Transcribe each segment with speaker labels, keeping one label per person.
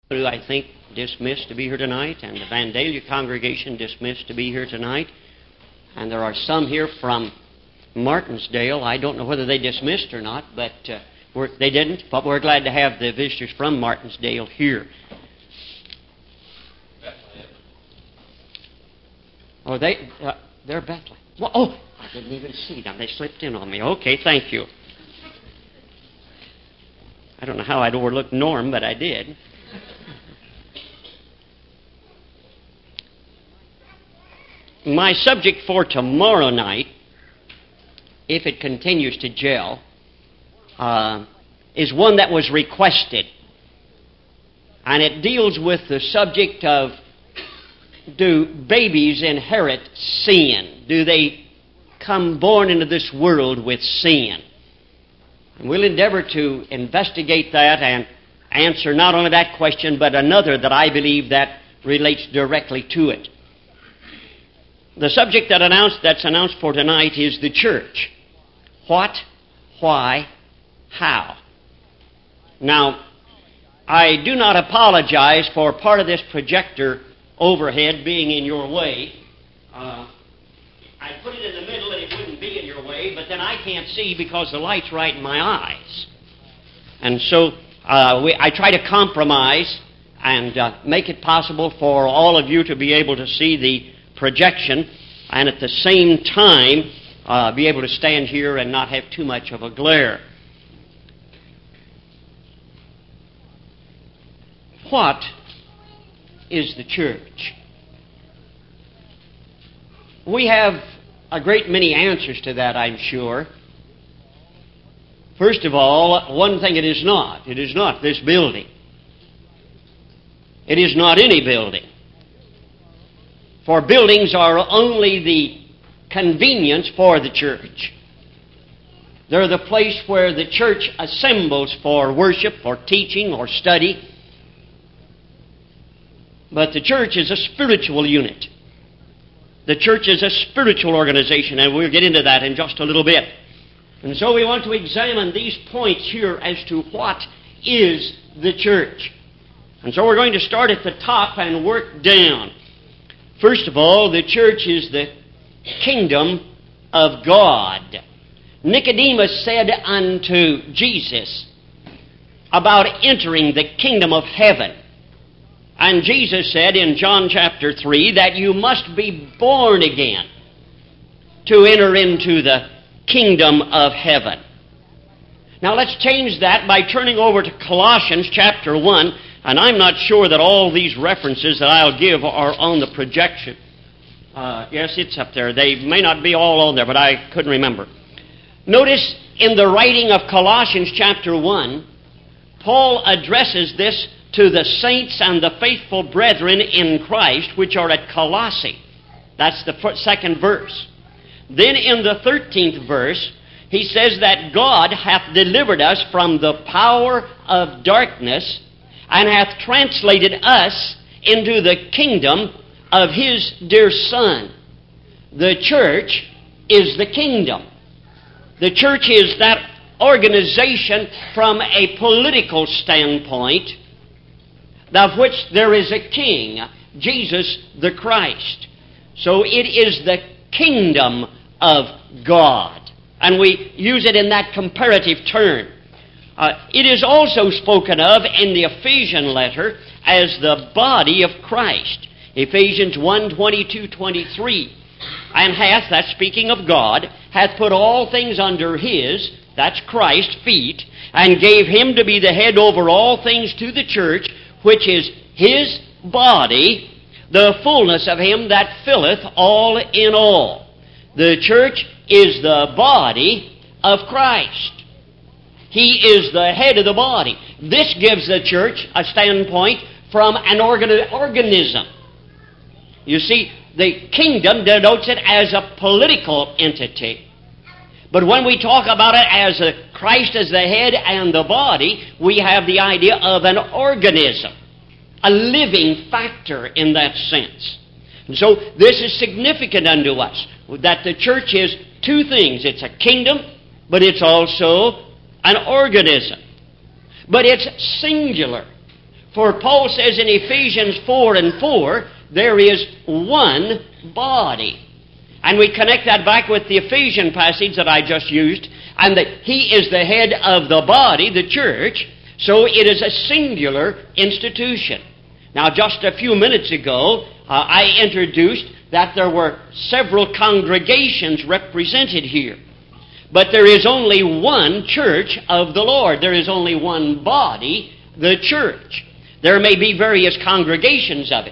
Speaker 1: Who I think dismissed to be here tonight, and the Vandalia congregation dismissed to be here tonight. And there are some here from Martinsdale. I don't know whether they dismissed or not, but they didn't. But we're glad to have the visitors from Martinsdale here. Oh, they're Bethlehem. Well, oh, I didn't even see them. They slipped in on me. Okay, thank you. I don't know how I'd overlooked Norm, but I did. My subject for tomorrow night, if it continues to gel, is one that was requested. And it deals with the subject of, do babies inherit sin? Do they come born into this world with sin? And we'll endeavor to investigate that and answer not only that question, but another that I believe that relates directly to it. The subject that's announced for tonight is the church. What, why, how? Now, I do not apologize for part of this projector overhead being in your way. I put it in the middle and it wouldn't be in your way, but then I can't see because the light's right in my eyes. And so I try to compromise and make it possible for all of you to be able to see the projection and at the same time be able to stand here and not have too much of a glare. What is the church? We have a great many answers to that, I'm sure. First of all, one thing it is not. It is not this building. It is not any building. For buildings are only the convenience for the church. They're the place where the church assembles for worship, for teaching, or study. But the church is a spiritual unit. The church is a spiritual organization, and we'll get into that in just a little bit. And so we want to examine these points here as to what is the church. And so we're going to start at the top and work down. First of all, the church is the kingdom of God. Nicodemus said unto Jesus about entering the kingdom of heaven. And Jesus said in John chapter 3 that you must be born again to enter into the kingdom of heaven. Now let's change that by turning over to Colossians chapter 1. And I'm not sure that all these references that I'll give are on the projection. Yes, it's up there. They may not be all on there, but I couldn't remember. Notice in the writing of Colossians chapter 1, Paul addresses this to the saints and the faithful brethren in Christ which are at Colossae. That's the second verse. Then in the 13th verse, he says that God hath delivered us from the power of darkness and hath translated us into the kingdom of His dear Son. The church is the kingdom. The church is that organization from a political standpoint of which there is a king, Jesus the Christ. So it is the kingdom of God. And we use it in that comparative term. It is also spoken of in the Ephesian letter as the body of Christ. Ephesians 1:22-23. And hath, that's speaking of God, hath put all things under His, that's Christ's feet, and gave Him to be the head over all things to the church, which is His body, the fullness of Him that filleth all in all. The church is the body of Christ. He is the head of the body. This gives the church a standpoint from an organism. You see, the kingdom denotes it as a political entity. But when we talk about it as Christ as the head and the body, we have the idea of an organism, a living factor in that sense. And so this is significant unto us, that the church is two things. It's a kingdom, but it's also an organism. But it's singular. For Paul says in Ephesians 4:4, there is one body. And we connect that back with the Ephesian passage that I just used, and that He is the head of the body, the church, so it is a singular institution. Now, just a few minutes ago, I introduced that there were several congregations represented here. But there is only one church of the Lord. There is only one body, the church. There may be various congregations of it.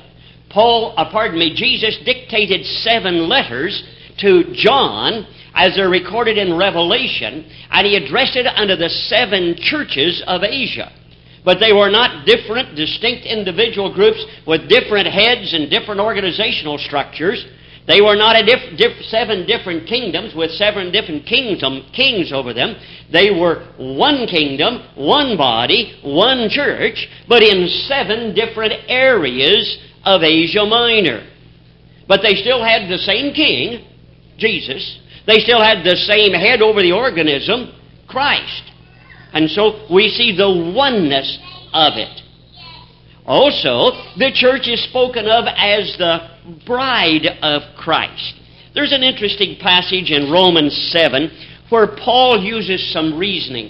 Speaker 1: Jesus dictated 7 letters to John as they're recorded in Revelation, and he addressed it unto the 7 churches of Asia. But they were not different, distinct individual groups with different heads and different organizational structures. They were not 7 different kingdoms with 7 different kings over them. They were one kingdom, one body, one church, but in 7 different areas of Asia Minor. But they still had the same king, Jesus. They still had the same head over the organism, Christ. And so we see the oneness of it. Also, the church is spoken of as the bride of Christ. There's an interesting passage in Romans 7 where Paul uses some reasoning.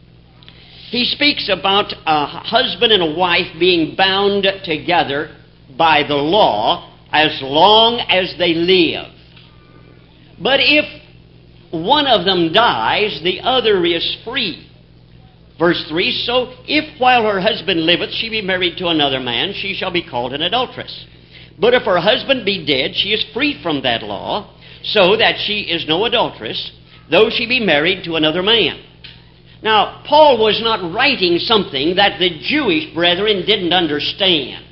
Speaker 1: He speaks about a husband and a wife being bound together by the law as long as they live. But if one of them dies, the other is free. Verse 3, so if while her husband liveth she be married to another man, she shall be called an adulteress. But if her husband be dead, she is free from that law, so that she is no adulteress, though she be married to another man. Now, Paul was not writing something that the Jewish brethren didn't understand.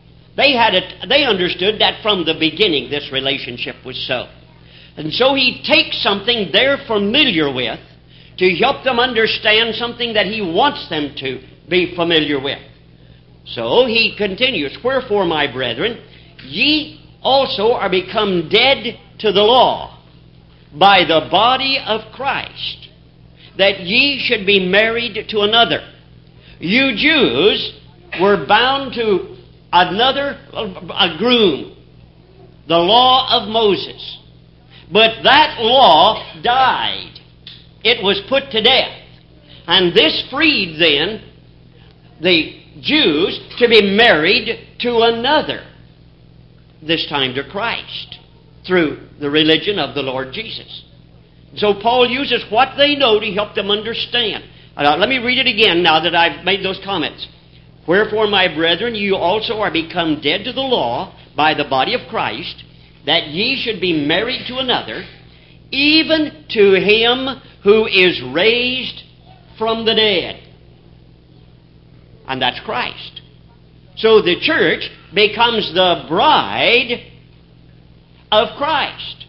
Speaker 1: They understood that from the beginning this relationship was so. And so he takes something they're familiar with to help them understand something that he wants them to be familiar with. So he continues, wherefore, my brethren, ye also are become dead to the law by the body of Christ, that ye should be married to another. You Jews were bound to a groom, the law of Moses. But that law died. It was put to death. And this freed then the Jews to be married to another, this time to Christ, through the religion of the Lord Jesus. So Paul uses what they know to help them understand. Let me read it again now that I've made those comments. Wherefore, my brethren, you also are become dead to the law by the body of Christ, that ye should be married to another, even to him who is raised from the dead. And that's Christ. So the church becomes the bride of Christ.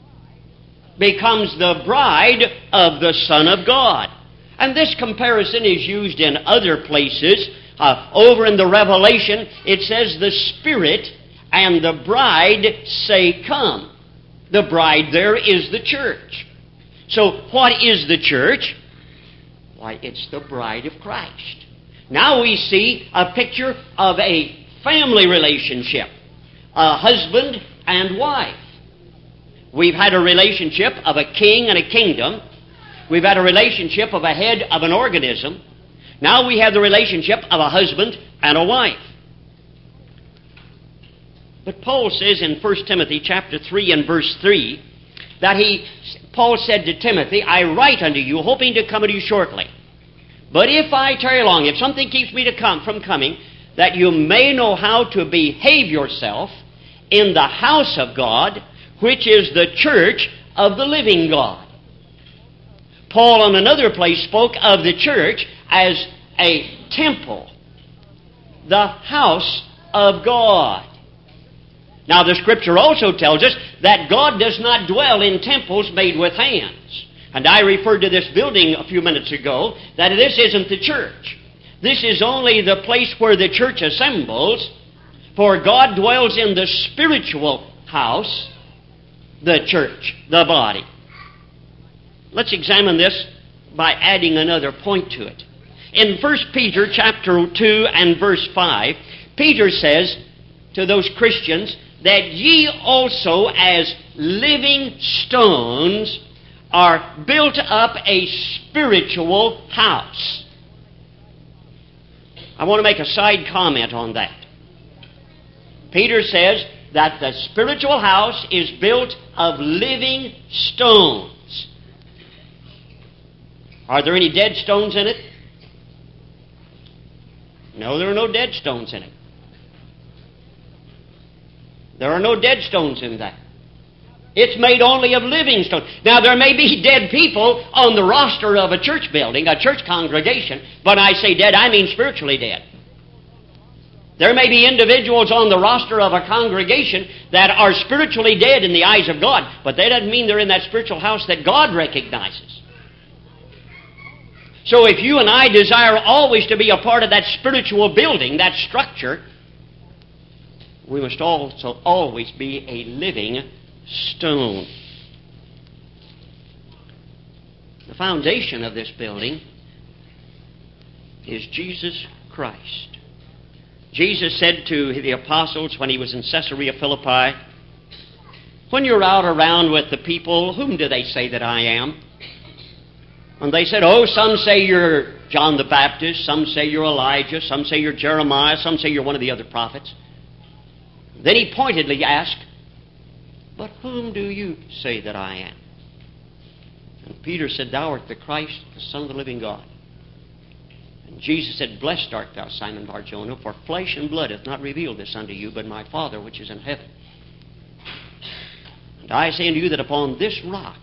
Speaker 1: Becomes the bride of the Son of God. And this comparison is used in other places. Over in the Revelation, it says the Spirit and the bride say, come. The bride there is the church. So what is the church? Why, it's the bride of Christ. Now we see a picture of a family relationship, a husband and wife. We've had a relationship of a king and a kingdom. We've had a relationship of a head of an organism. Now we have the relationship of a husband and a wife. But Paul says in 1 Timothy chapter 3 and verse 3 that Paul said to Timothy, I write unto you, hoping to come unto you shortly. But if I tarry long, if something keeps me from coming, that you may know how to behave yourself in the house of God, which is the church of the living God. Paul on another place spoke of the church as a temple, the house of God. Now the Scripture also tells us that God does not dwell in temples made with hands. And I referred to this building a few minutes ago, that this isn't the church. This is only the place where the church assembles, for God dwells in the spiritual house, the church, the body. Let's examine this by adding another point to it. in 1 Peter chapter 2 and verse 5, Peter says to those Christians that ye also as living stones are built up a spiritual house. I want to make a side comment on that. Peter says that the spiritual house is built of living stones. Are there any dead stones in it? No, there are no dead stones in it. There are no dead stones in that. It's made only of living stones. Now, there may be dead people on the roster of a church building, a church congregation, but I say dead, I mean spiritually dead. There may be individuals on the roster of a congregation that are spiritually dead in the eyes of God, but that doesn't mean they're in that spiritual house that God recognizes. So if you and I desire always to be a part of that spiritual building, that structure, we must also always be a living stone. The foundation of this building is Jesus Christ. Jesus said to the apostles when He was in Caesarea Philippi, when you're out around with the people, whom do they say that I am? And they said, oh, some say you're John the Baptist, some say you're Elijah, some say you're Jeremiah, some say you're one of the other prophets. Then He pointedly asked, but whom do you say that I am? And Peter said, thou art the Christ, the Son of the living God. And Jesus said, blessed art thou, Simon Bar-Jonah, for flesh and blood hath not revealed this unto you, but my Father which is in heaven. And I say unto you that upon this rock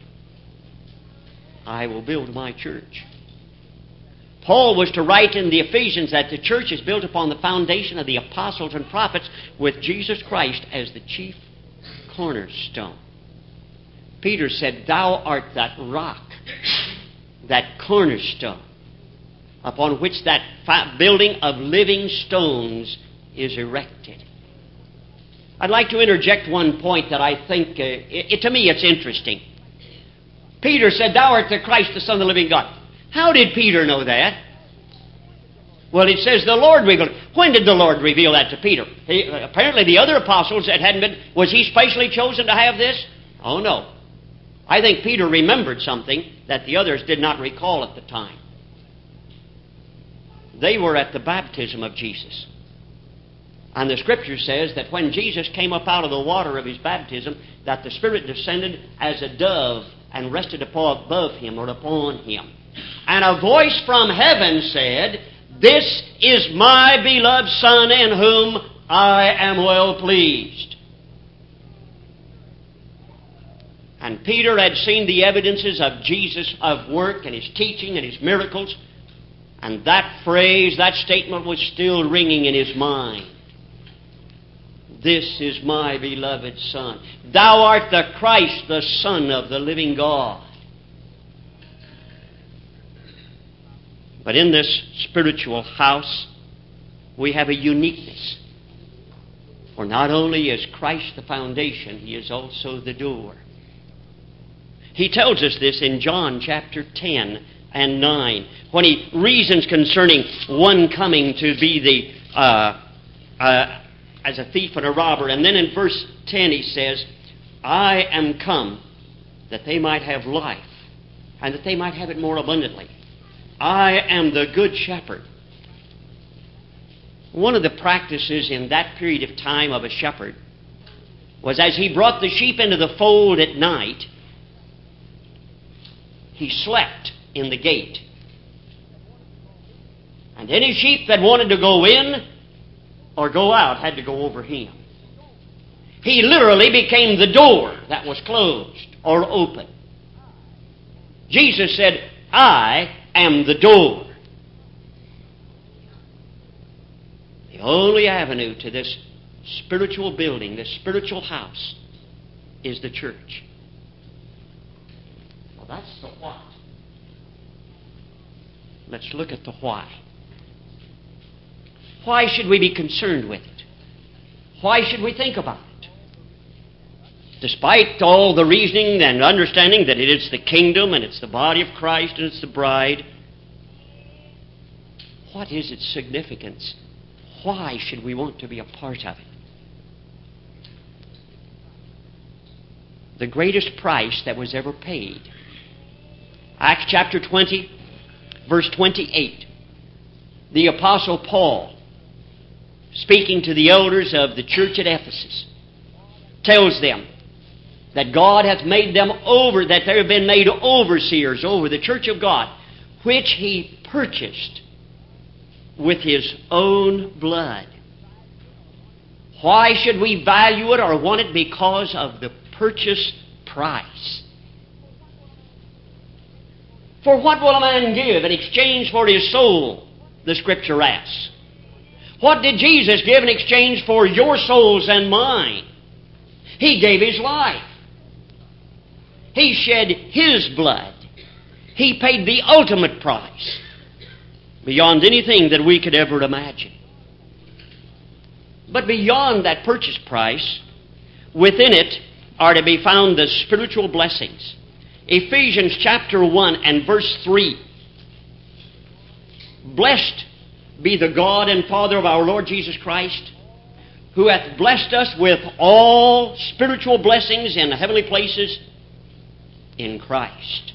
Speaker 1: I will build my church. Paul was to write in the Ephesians that the church is built upon the foundation of the apostles and prophets with Jesus Christ as the chief cornerstone. Peter said, thou art that rock, that cornerstone, upon which that building of living stones is erected. I'd like to interject one point that I think, to me it's interesting. Peter said, thou art the Christ, the Son of the living God. How did Peter know that? Well, it says the Lord revealed it. When did the Lord reveal that to Peter? Apparently the other apostles that hadn't been, was he specially chosen to have this? Oh, no. I think Peter remembered something that the others did not recall at the time. They were at the baptism of Jesus. And the Scripture says that when Jesus came up out of the water of His baptism, that the Spirit descended as a dove and rested above Him or upon Him. And a voice from heaven said, this is my beloved Son in whom I am well pleased. And Peter had seen the evidences of Jesus' of work and His teaching and His miracles. And that phrase, that statement was still ringing in his mind. This is my beloved Son. Thou art the Christ, the Son of the living God. But in this spiritual house, we have a uniqueness. For not only is Christ the foundation, He is also the door. He tells us this in John chapter 10 and 9, when He reasons concerning one coming to be as a thief and a robber. And then in verse 10 He says, I am come that they might have life, and that they might have it more abundantly. I am the good shepherd. One of the practices in that period of time of a shepherd was as he brought the sheep into the fold at night, he slept in the gate. And any sheep that wanted to go in or go out had to go over him. He literally became the door that was closed or open. Jesus said, I am the door. The only avenue to this spiritual building, this spiritual house, is the church. Well, that's the what. Let's look at the why. Why should we be concerned with it? Why should we think about it? Despite all the reasoning and understanding that it is the kingdom and it's the body of Christ and it's the bride, what is its significance? Why should we want to be a part of it? The greatest price that was ever paid. Acts chapter 20, verse 28. The Apostle Paul, speaking to the elders of the church at Ephesus, tells them that God hath made them over, that they have been made overseers over the church of God, which He purchased with His own blood. Why should we value it or want it? Because of the purchase price. For what will a man give in exchange for his soul? The Scripture asks. What did Jesus give in exchange for your souls and mine? He gave His life. He shed His blood. He paid the ultimate price, beyond anything that we could ever imagine. But beyond that purchase price, within it are to be found the spiritual blessings. Ephesians chapter 1 and verse 3. Blessed be the God and Father of our Lord Jesus Christ, who hath blessed us with all spiritual blessings in heavenly places in Christ.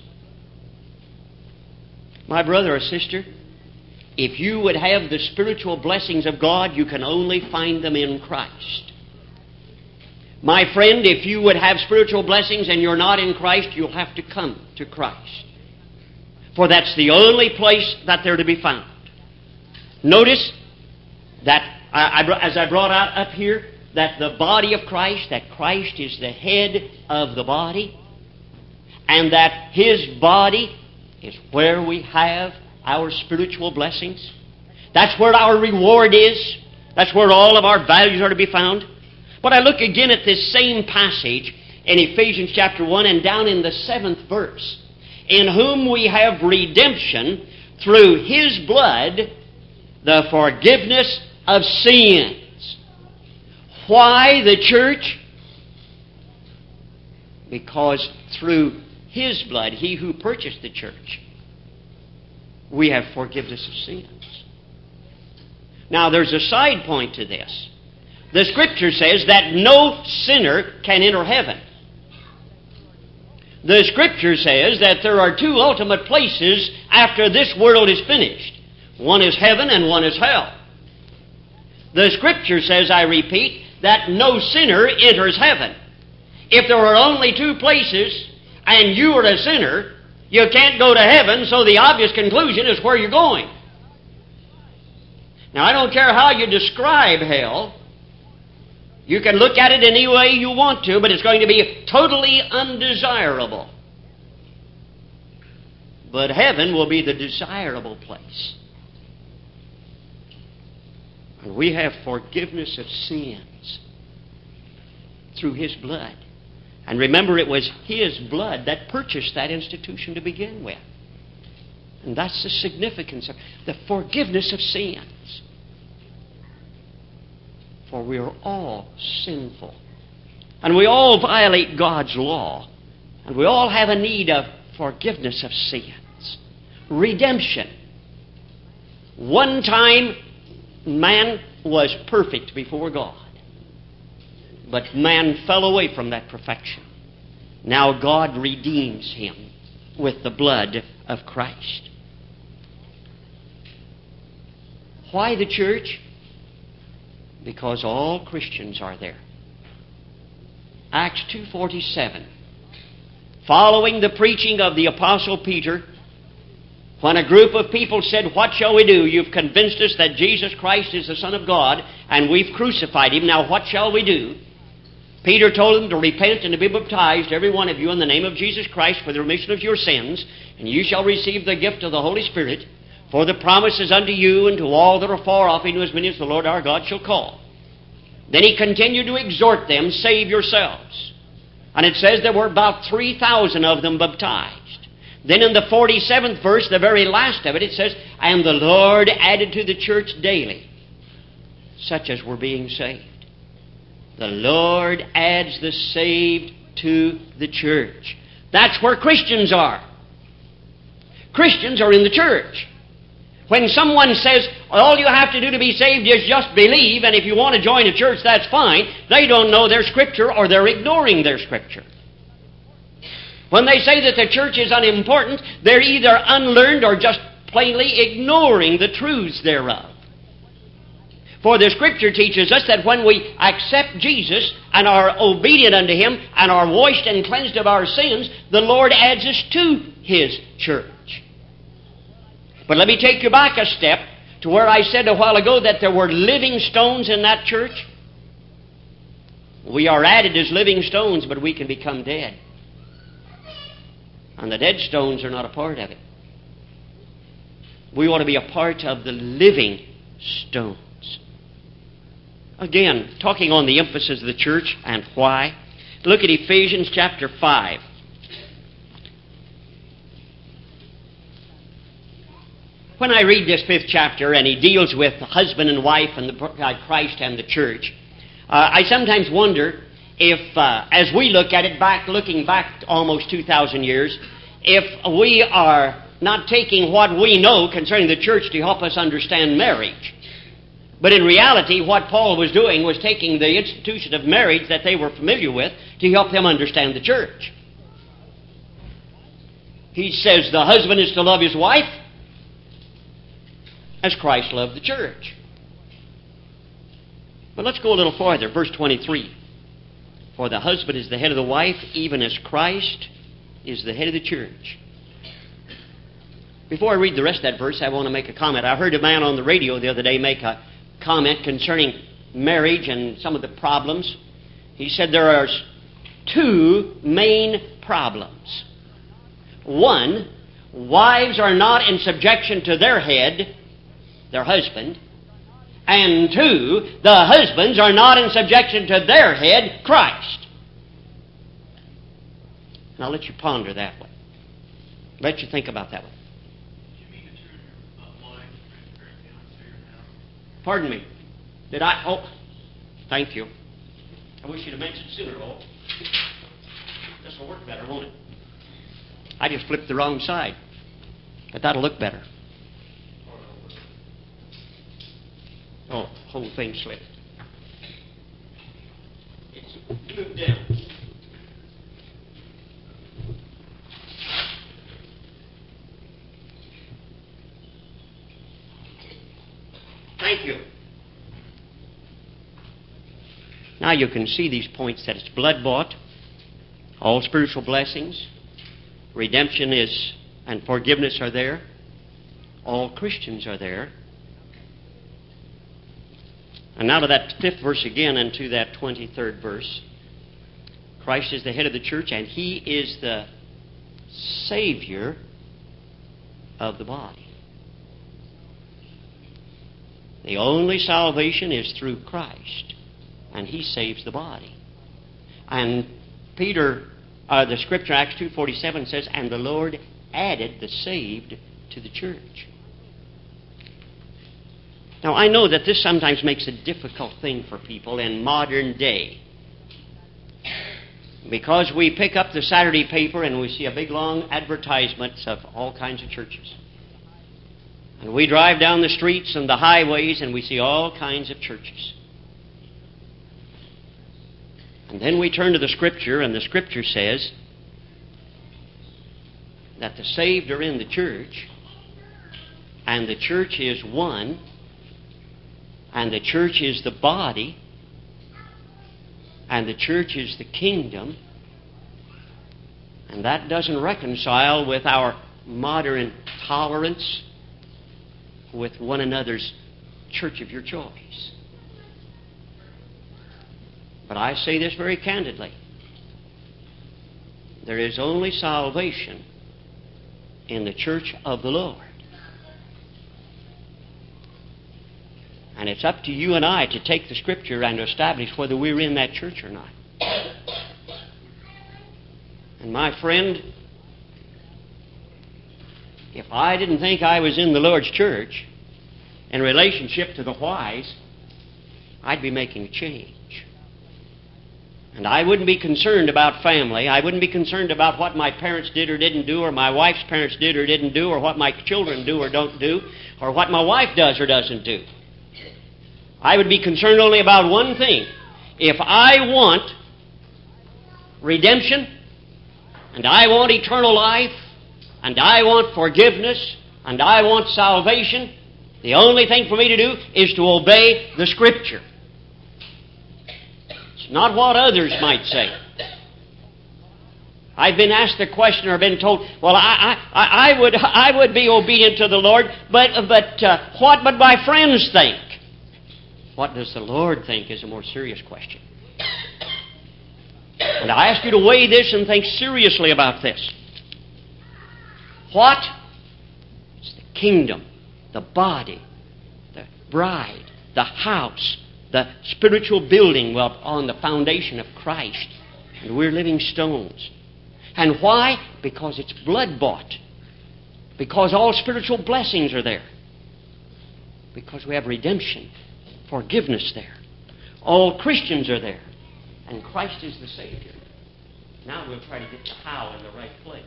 Speaker 1: My brother or sister, if you would have the spiritual blessings of God, you can only find them in Christ. My friend, if you would have spiritual blessings and you're not in Christ, you'll have to come to Christ. For that's the only place that they're to be found. Notice that, as I brought out up here, that the body of Christ, that Christ is the head of the body, and that His body is where we have our spiritual blessings. That's where our reward is. That's where all of our values are to be found. But I look again at this same passage in Ephesians chapter 1 and down in the 7th verse. In whom we have redemption through His blood, the forgiveness of sins. Why the church? Because through His blood, He who purchased the church, we have forgiveness of sins. Now there's a side point to this. The Scripture says that no sinner can enter heaven. The Scripture says that there are two ultimate places after this world is finished. One is heaven and one is hell. The Scripture says, I repeat, that no sinner enters heaven. If there were only two places and you are a sinner, you can't go to heaven, so the obvious conclusion is where you're going. Now, I don't care how you describe hell. You can look at it any way you want to, but it's going to be totally undesirable. But heaven will be the desirable place. And we have forgiveness of sins through His blood. And remember, it was His blood that purchased that institution to begin with. And that's the significance of the forgiveness of sins. For we are all sinful. And we all violate God's law. And we all have a need of forgiveness of sins. Redemption. One time, man was perfect before God. But man fell away from that perfection. Now God redeems him with the blood of Christ. Why the church? Because all Christians are there. Acts 2:47. Following the preaching of the Apostle Peter, when a group of people said, what shall we do? You've convinced us that Jesus Christ is the Son of God, and we've crucified Him. Now what shall we do? Peter told them to repent and to be baptized, every one of you, in the name of Jesus Christ for the remission of your sins, and you shall receive the gift of the Holy Spirit. For the promise is unto you and to all that are far off, even as many as the Lord our God shall call. Then he continued to exhort them, save yourselves. And it says there were about 3,000 of them baptized. Then in the 47th verse, the very last of it, it says, and the Lord added to the church daily such as were being saved. The Lord adds the saved to the church. That's where Christians are. Christians are in the church. When someone says, all you have to do to be saved is just believe, and if you want to join a church, that's fine, they don't know their Scripture or they're ignoring their Scripture. When they say that the church is unimportant, they're either unlearned or just plainly ignoring the truths thereof. For the Scripture teaches us that when we accept Jesus and are obedient unto Him and are washed and cleansed of our sins, the Lord adds us to His church. But let me take you back a step to where I said a while ago that there were living stones in that church. We are added as living stones, but we can become dead. And the dead stones are not a part of it. We want to be a part of the living stones. Again, talking on the emphasis of the church and why. Look at Ephesians chapter 5. When I read this 5th chapter and he deals with husband and wife and Christ and the church, I sometimes wonder if, as we look at it looking back almost 2,000 years, if we are not taking what we know concerning the church to help us understand marriage. But in reality, what Paul was doing was taking the institution of marriage that they were familiar with to help them understand the church. He says the husband is to love his wife as Christ loved the church. But let's go a little farther. Verse 23. For the husband is the head of the wife, even as Christ is the head of the church. Before I read the rest of that verse, I want to make a comment. I heard a man on the radio the other day make a comment concerning marriage and some of the problems. He said there are two main problems. One, wives are not in subjection to their head, their husband. And two, the husbands are not in subjection to their head, Christ. And I'll let you ponder that one. Let you think about that one. Pardon me. Did I? Oh, thank you. I wish you'd have mentioned sooner, oh. This will work better, won't it? I just flipped the wrong side. But that'll look better. Oh, whole thing slipped. It's moved down. Thank you. Now you can see these points that it's blood-bought, all spiritual blessings, redemption is, and forgiveness are there, all Christians are there. And now to that 5th verse again and to that 23rd verse. Christ is the head of the church and He is the Savior of the body. The only salvation is through Christ, and He saves the body. And the Scripture, Acts 2:47 says, and the Lord added the saved to the church. Now, I know that this sometimes makes a difficult thing for people in modern day. Because we pick up the Saturday paper and we see a big long advertisements of all kinds of churches. And we drive down the streets and the highways and we see all kinds of churches. And then we turn to the Scripture, and the Scripture says that the saved are in the church, and the church is one, and the church is the body, and the church is the kingdom, and that doesn't reconcile with our modern tolerance with one another's church of your choice. But I say this very candidly. There is only salvation in the church of the Lord. And it's up to you and I to take the Scripture and establish whether we're in that church or not. And my friend, if I didn't think I was in the Lord's church in relationship to the whys, I'd be making a change. And I wouldn't be concerned about family. I wouldn't be concerned about what my parents did or didn't do, or my wife's parents did or didn't do, or what my children do or don't do, or what my wife does or doesn't do. I would be concerned only about one thing. If I want redemption, and I want eternal life, and I want forgiveness, and I want salvation, the only thing for me to do is to obey the Scripture. It's not what others might say. I've been asked the question or been told, well, I would be obedient to the Lord, but what would my friends think? What does the Lord think is a more serious question. And I ask you to weigh this and think seriously about this. What is the kingdom, the body, the bride, the house, the spiritual building on the foundation of Christ? And we're living stones. And why? Because it's blood-bought. Because all spiritual blessings are there. Because we have redemption, forgiveness there. All Christians are there. And Christ is the Savior. Now we'll try to get the how in the right place.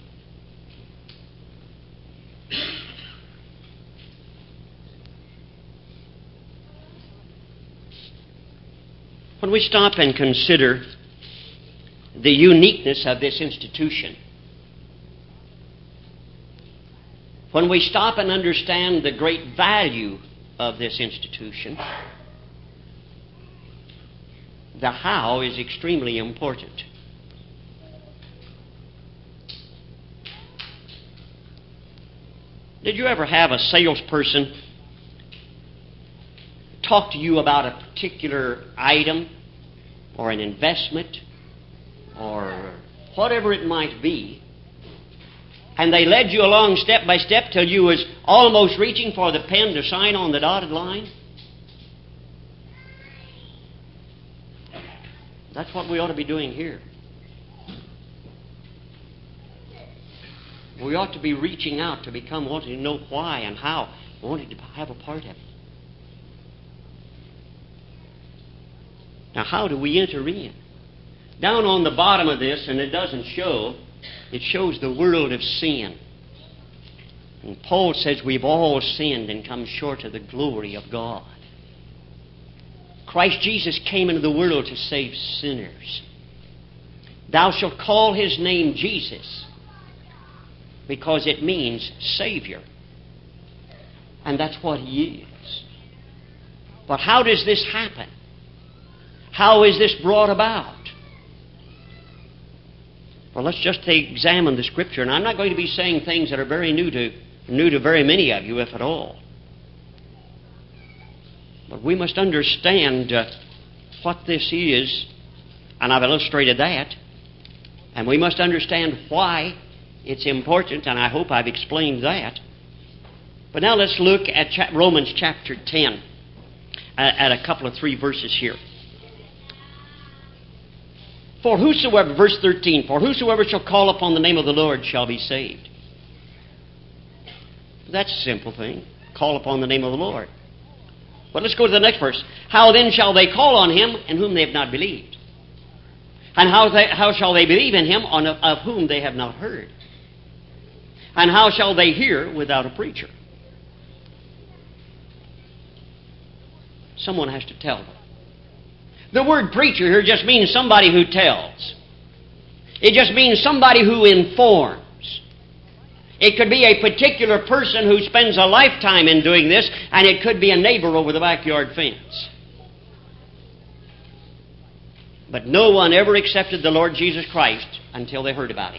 Speaker 1: When we stop and consider the uniqueness of this institution, when we stop and understand the great value of this institution, the how is extremely important. Did you ever have a salesperson talk to you about a particular item or an investment or whatever it might be, and they led you along step by step till you was almost reaching for the pen to sign on the dotted line? That's what we ought to be doing here. We ought to be reaching out to become wanting to know why and how, wanting to have a part of it. Now, how do we enter in? Down on the bottom of this, and it doesn't show, it shows the world of sin. And Paul says we've all sinned and come short of the glory of God. Christ Jesus came into the world to save sinners. Thou shalt call His name Jesus, because it means Savior. And that's what He is. But how does this happen? How is this brought about? Well, let's just examine the Scripture. And I'm not going to be saying things that are very new to very many of you, if at all. But we must understand what this is, and I've illustrated that. And we must understand why it's important, and I hope I've explained that. But now let's look at Romans chapter 10, at a couple of 3 verses here. For whosoever, verse 13, for whosoever shall call upon the name of the Lord shall be saved. That's a simple thing. Call upon the name of the Lord. But let's go to the next verse. How then shall they call on Him in whom they have not believed? And how shall they believe in Him of whom they have not heard? And how shall they hear without a preacher? Someone has to tell them. The word preacher here just means somebody who tells. It just means somebody who informs. It could be a particular person who spends a lifetime in doing this, and it could be a neighbor over the backyard fence. But no one ever accepted the Lord Jesus Christ until they heard about Him.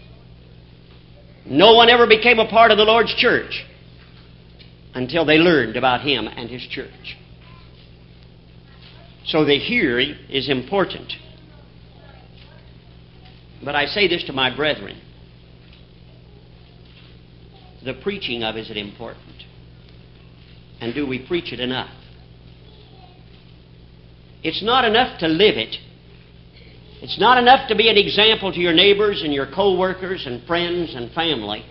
Speaker 1: No one ever became a part of the Lord's church until they learned about Him and His church. So the hearing is important. But I say this to my brethren. The preaching of it is important. And do we preach it enough? It's not enough to live it. It's not enough to be an example to your neighbors and your co-workers and friends and family.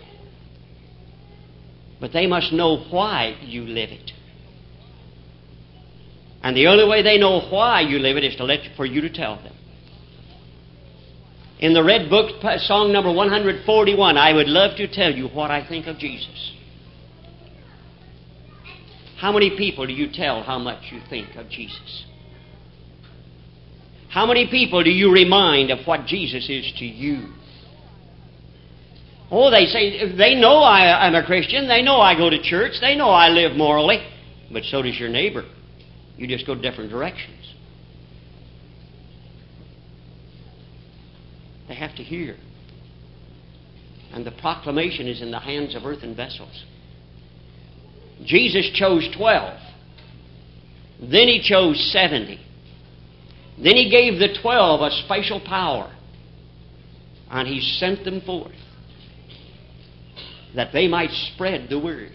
Speaker 1: But they must know why you live it. And the only way they know why you live it is for you to tell them. In the Red Book, song number 141, I would love to tell you what I think of Jesus. How many people do you tell how much you think of Jesus? How many people do you remind of what Jesus is to you? Oh, they say, they know I'm a Christian. They know I go to church. They know I live morally. But so does your neighbor. You just go different directions. They have to hear. And the proclamation is in the hands of earthen vessels. Jesus chose 12. Then He chose 70. Then He gave the 12 a special power. And He sent them forth that they might spread the Word.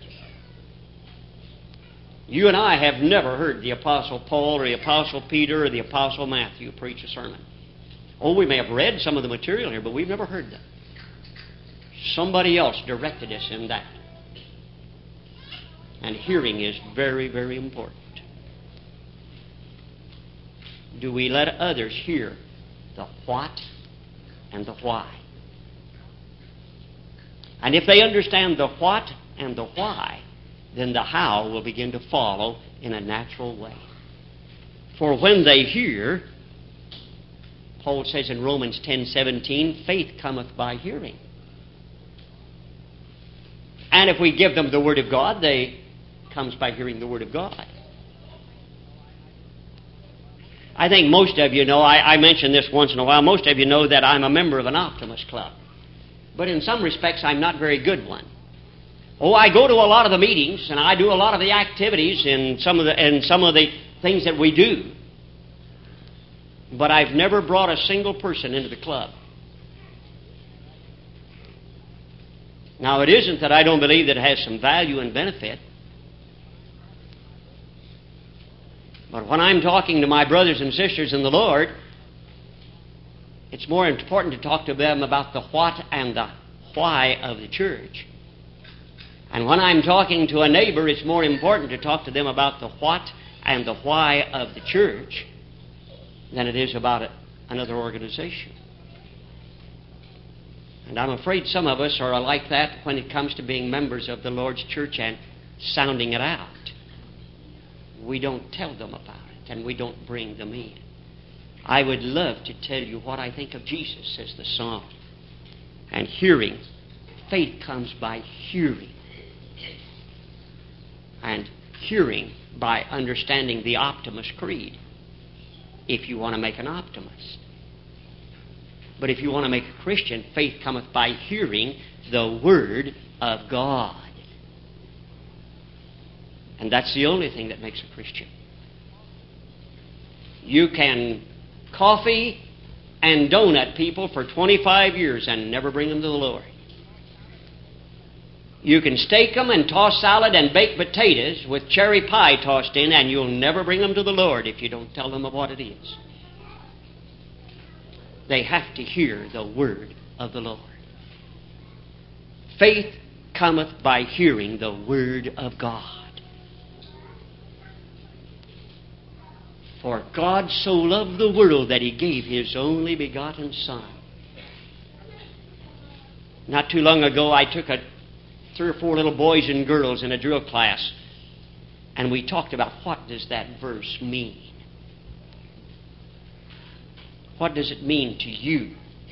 Speaker 1: You and I have never heard the Apostle Paul or the Apostle Peter or the Apostle Matthew preach a sermon. Oh, we may have read some of the material here, but we've never heard them. Somebody else directed us in that. And hearing is very, very important. Do we let others hear the what and the why? And if they understand the what and the why, then the how will begin to follow in a natural way. For when they hear, Paul says in Romans 10:17, faith cometh by hearing. And if we give them the Word of God, they comes by hearing the Word of God. I think most of you know, I mention this once in a while, most of you know that I'm a member of an Optimist Club. But in some respects, I'm not very good one. Oh, I go to a lot of the meetings, and I do a lot of the activities and some of the things that we do. But I've never brought a single person into the club. Now, it isn't that I don't believe that it has some value and benefit. But when I'm talking to my brothers and sisters in the Lord, it's more important to talk to them about the what and the why of the church. And when I'm talking to a neighbor, it's more important to talk to them about the what and the why of the church than it is about another organization. And I'm afraid some of us are like that when it comes to being members of the Lord's church and sounding it out. We don't tell them about it, and we don't bring them in. I would love to tell you what I think of Jesus, says the song. And hearing, faith comes by hearing. And hearing by understanding the Optimist Creed, if you want to make an optimist. But if you want to make a Christian, faith cometh by hearing the Word of God. And that's the only thing that makes a Christian. You can coffee and donut people for 25 years and never bring them to the Lord. You can steak them and toss salad and bake potatoes with cherry pie tossed in, and you'll never bring them to the Lord if you don't tell them of what it is. They have to hear the Word of the Lord. Faith cometh by hearing the Word of God. For God so loved the world that He gave His only begotten Son. Not too long ago, I took 3 or 4 little boys and girls in a drill class, and we talked about what does that verse mean. What does it mean to you?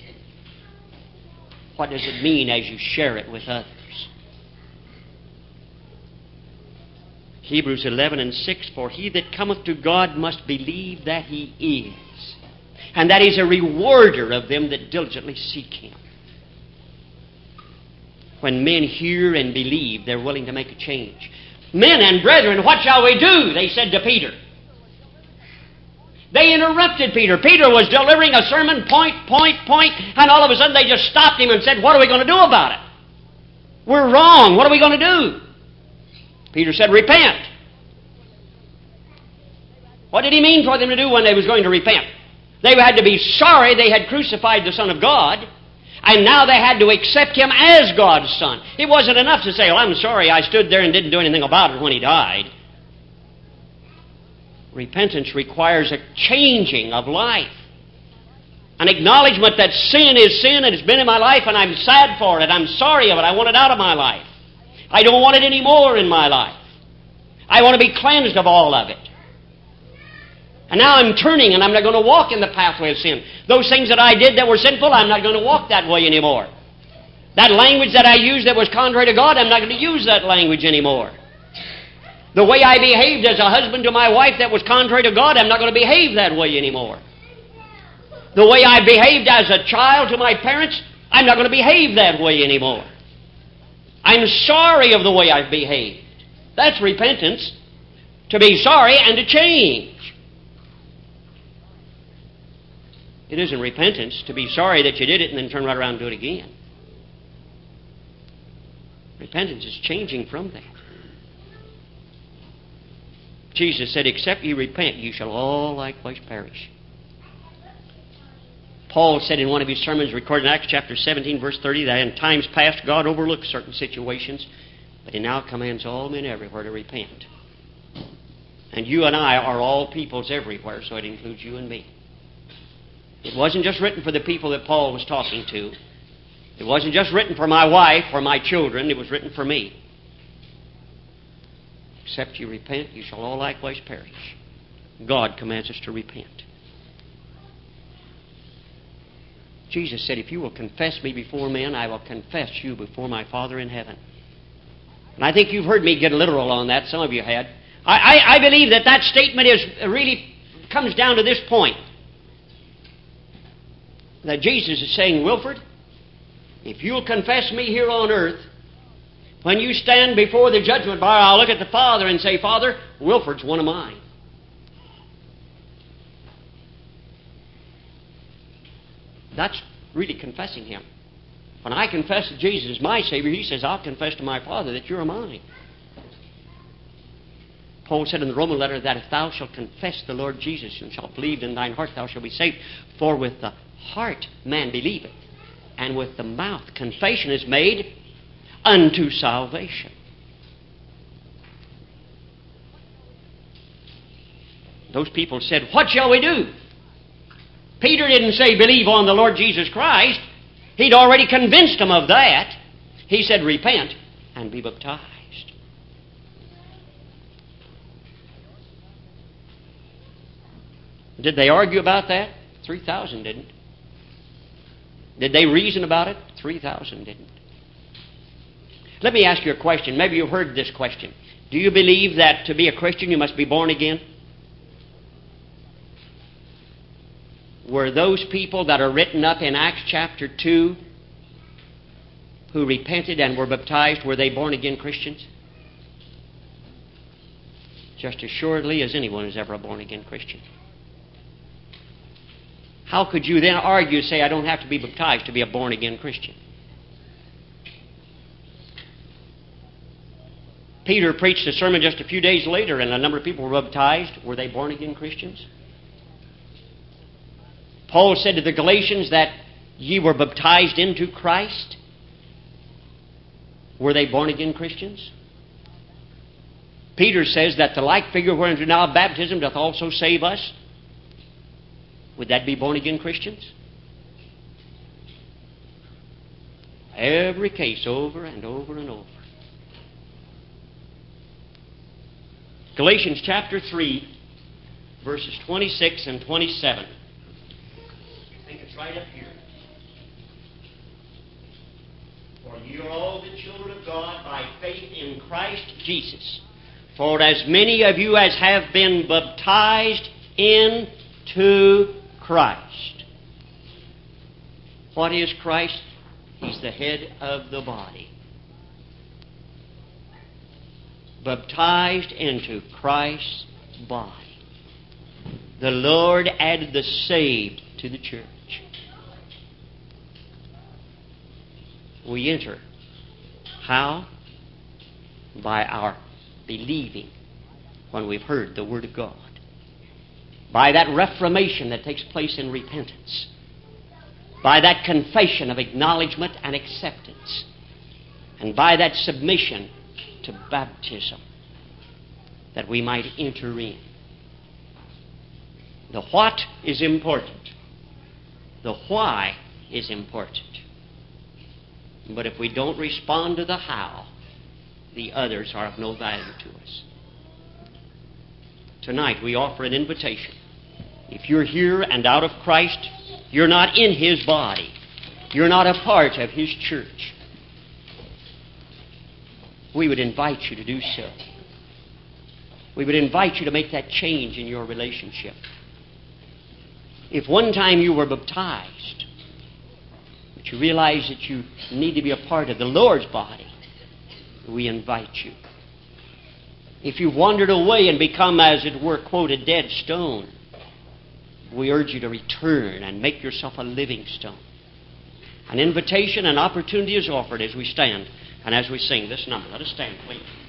Speaker 1: What does it mean as you share it with others? Hebrews 11:6, for he that cometh to God must believe that He is, and that He's a rewarder of them that diligently seek Him. When men hear and believe, they're willing to make a change. Men and brethren, what shall we do? They said to Peter. They interrupted Peter. Peter was delivering a sermon, point, and all of a sudden they just stopped him and said, what are we going to do about it? We're wrong. What are we going to do? Peter said, repent. What did he mean for them to do when they was going to repent? They had to be sorry they had crucified the Son of God, and now they had to accept Him as God's Son. It wasn't enough to say, well, I'm sorry I stood there and didn't do anything about it when He died. Repentance requires a changing of life. An acknowledgement that sin is sin and it's been in my life and I'm sad for it. I'm sorry of it. I want it out of my life. I don't want it anymore in my life. I want to be cleansed of all of it. And now I'm turning and I'm not going to walk in the pathway of sin. Those things that I did that were sinful, I'm not going to walk that way anymore. That language that I used that was contrary to God, I'm not going to use that language anymore. The way I behaved as a husband to my wife that was contrary to God, I'm not going to behave that way anymore. The way I behaved as a child to my parents, I'm not going to behave that way anymore. I'm sorry of the way I've behaved. That's repentance. To be sorry and to change. It isn't repentance to be sorry that you did it and then turn right around and do it again. Repentance is changing from that. Jesus said, except ye repent, you shall all likewise perish. Paul said in one of his sermons recorded in Acts chapter 17, verse 30, that in times past God overlooked certain situations, but He now commands all men everywhere to repent. And you and I are all peoples everywhere, so it includes you and me. It wasn't just written for the people that Paul was talking to. It wasn't just written for my wife or my children. It was written for me. Except you repent, you shall all likewise perish. God commands us to repent. Jesus said, if you will confess me before men, I will confess you before my Father in heaven. And I think you've heard me get literal on that. Some of you had. I believe that statement really comes down to this point. That Jesus is saying, Wilford, if you'll confess me here on earth, when you stand before the judgment bar, I'll look at the Father and say, Father, Wilford's one of mine. That's really confessing Him. When I confess that Jesus is my Savior, He says, I'll confess to my Father that you're mine. Paul said in the Roman letter that if thou shalt confess the Lord Jesus and shalt believe in thine heart, thou shalt be saved. For with the heart man believeth, and with the mouth confession is made unto salvation. Those people said, what shall we do? Peter didn't say, believe on the Lord Jesus Christ. He'd already convinced them of that. He said, repent and be baptized. Did they argue about that? 3,000 didn't. Did they reason about it? 3,000 didn't. Let me ask you a question. Maybe you've heard this question. Do you believe that to be a Christian you must be born again? Were those people that are written up in Acts chapter 2 who repented and were baptized, were they born again Christians? Just assuredly as anyone is ever a born again Christian. How could you then argue, say, I don't have to be baptized to be a born again Christian? Peter preached a sermon just a few days later and a number of people were baptized. Were they born again Christians? Paul said to the Galatians that ye were baptized into Christ. Were they born again Christians? Peter says that the like figure whereunto now baptism doth also save us. Would that be born again Christians? Every case over and over and over. Galatians chapter 3, verses 26 and 27. I think it's right up here. For ye are all the children of God by faith in Christ Jesus. For as many of you as have been baptized into Christ. What is Christ? He's the head of the body. Baptized into Christ's body. The Lord added the saved to the church. We enter. How? By our believing when we've heard the Word of God. By that reformation that takes place in repentance. By that confession of acknowledgement and acceptance. And by that submission to baptism, that we might enter in. The what is important. The why is important. But if we don't respond to the how, the others are of no value to us. Tonight we offer an invitation. If you're here and out of Christ, you're not in His body. You're not a part of His church. We would invite you to do so. We would invite you to make that change in your relationship. If one time you were baptized, but you realize that you need to be a part of the Lord's body, we invite you. If you've wandered away and become, as it were, quote, a dead stone, we urge you to return and make yourself a living stone. An invitation, an opportunity is offered as we stand and as we sing this number. Let us stand, please.